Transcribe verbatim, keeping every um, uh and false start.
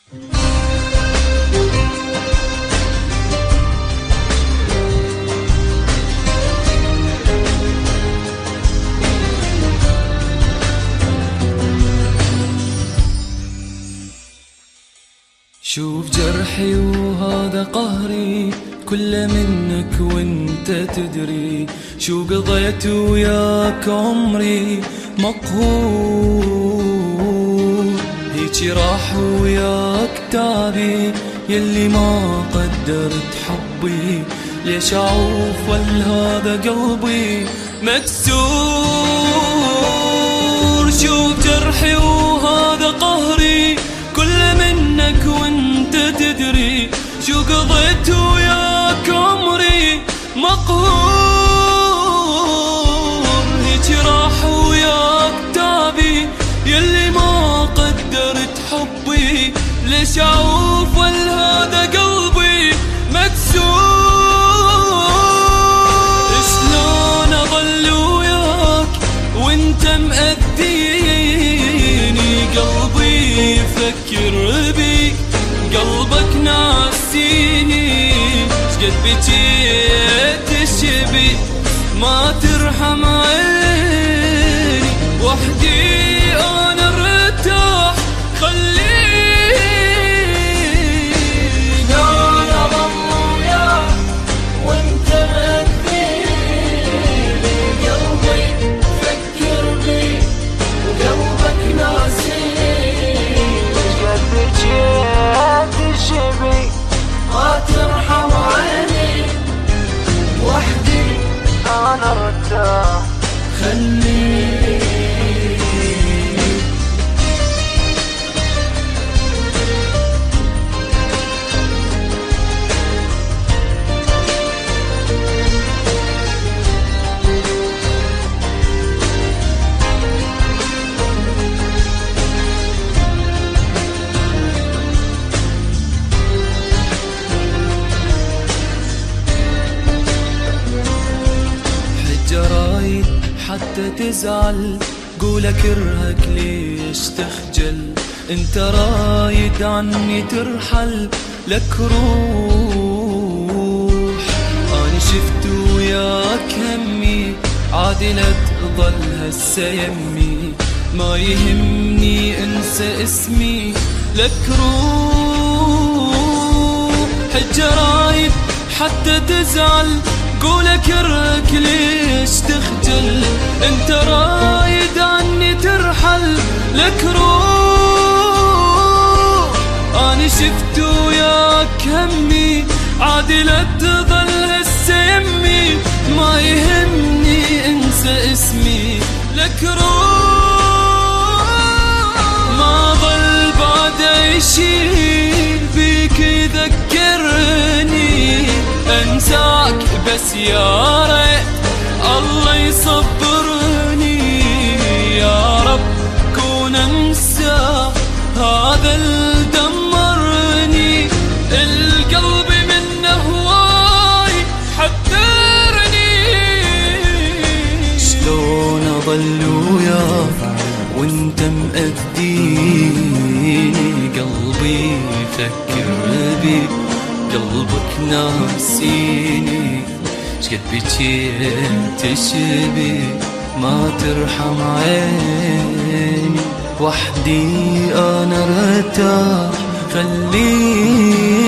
شوف جرحي وهذا قهري كله منك وانت تدري شو قضيت وياك عمري مقهور هيجي راح وياك تعبي يلي ما قدرت حبي ليش اعوف هذا قلبي مكسور شوف جرحي وهذا قهري كله منك وانت تدري شو قضيت وياك عمري مقهور هيك راح وياك تعبي يلي ما قدرت حبي ليش اعوف هذا قلبي مكسور شلون اظل وياك وانت مأذيني قلبي يفكر بيك قلبك ناسيني شقد بجيت الشبي ما ترحم عيني وحدي انا ارتاح خليني انا ضل وياك وانت مأذيني قلبي فكر بيك وقلبك ناسيني شقد بجيت الشبي ما ترحم عيني وحدي انا ارتاح خليني جرايد حتى تزعل قول اكرهك ليش تخجل انت رايد عني ترحل لك روح انا شفت وياك همي عادي لا تظل هسه يمي ما يهمني انسى اسمي لك روح الجرايد حتى تزعل قول اكرهك ليش تخجل انت رايد عني ترحل لك روح انا شفت وياك همي عادي لا تظل هسه يمي ما يهمني انسى اسمي لك روح ما ظل بعد يشيل بيك يذكرني انساك بس يا ريت الله يصبرني يا رب كون انسى هذا اللي دمرني القلب من هواي حذرني شلون اظل وياك وانت مأذيني قلبي يفكر بيك قلبك ناسيني شقد بجيت تشبي ما ترحم عيني وحدي انا ارتاح خليني